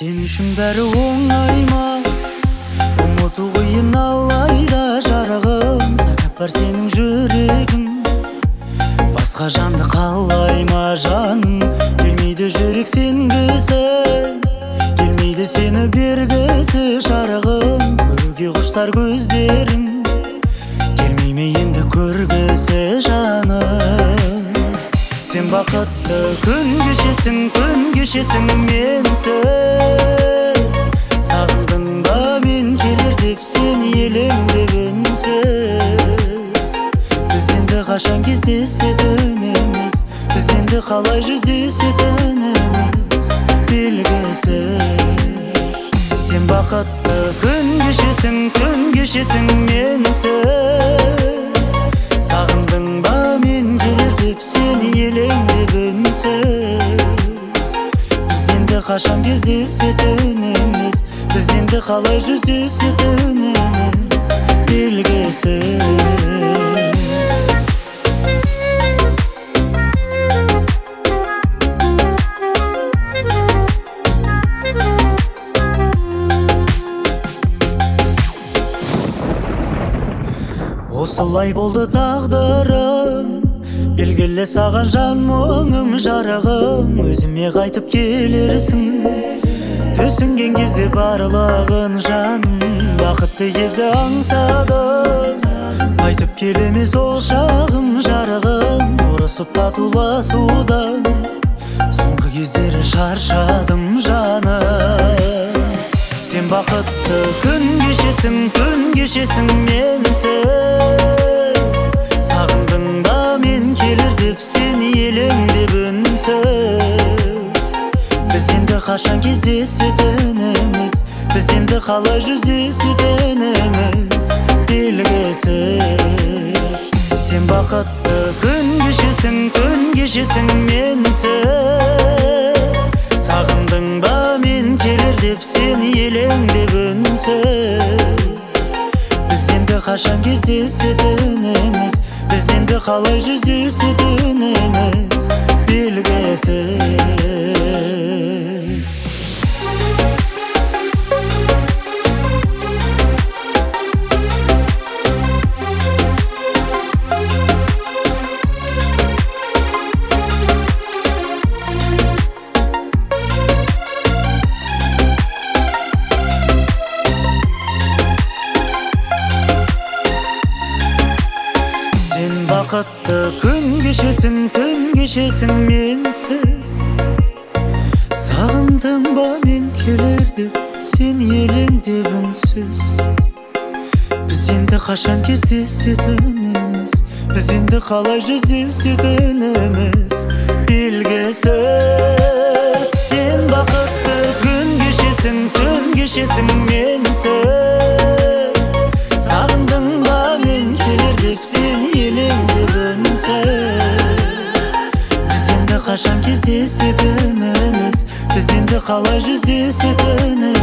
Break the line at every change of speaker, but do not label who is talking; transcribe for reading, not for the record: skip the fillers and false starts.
Sen үшін бәрі оңай ма? Ұмыту қиын алайда жарығым, тәкаппар сенің жүрегің. Басқа жанды қалай ма жаным? Келмейді жүрек сенгісі, келмейді сені бергісі жарығым. Көруге құштар көздерің, келмей ме енді көргісі жаным? Сен бақытты күн кешесің менсіз. Сағындың ба мен келер деп сен елеңдеп үнсіз. Біз енді қашан кездесетініміз, біз енді қалай жүздесетініміз белгісіз. Сен бақытты күн кешесің менсіз. Сағындың ба мен келер деп сен елеңдеп үнсіз. Біз енді қашан кездесетініміз, біз енді қалай жүздесетініміз белгісіз. Осылай болды тағдырым, белгілі саған жан мұңым жарығым. Өзіме қайтып келерсің, түсінген кезде барлығын жаным. Бақытты кезде аңсадым, қайтып келемес ол шағым жарығым. Ұрысып татуласудан соңғы кездері шаршадым жаным. Сен бақытты күн кешесің менсіз. Сағындың ба мен келер деп сен елеңдеп үнсіз. Біз енді қашан кездесетініміз, біз енді қалай жүздесетініміз белгісіз. Сен бақытты күн кешесің менсіз. Сағындың ба мен келер деп сен елеңдеп үнсіз. Біз енді қашан кездесетініміз, біз енді қалай жүздесетініміз белгісіз. Бақытты күн кешесің менсіз. Сағындың ба мен келер деп сен елеңдеп үнсіз. Біз енді қашан кездесетініміз, біз енді қалай жүздесетініміз белгісіз. Сен бақытты күн кешесің менсіз. Сағындың ба мен келер деп сен елеңдеп үнсіз. Біз енді қашан кездесетініміз, біз енді қалай жүздесетініміз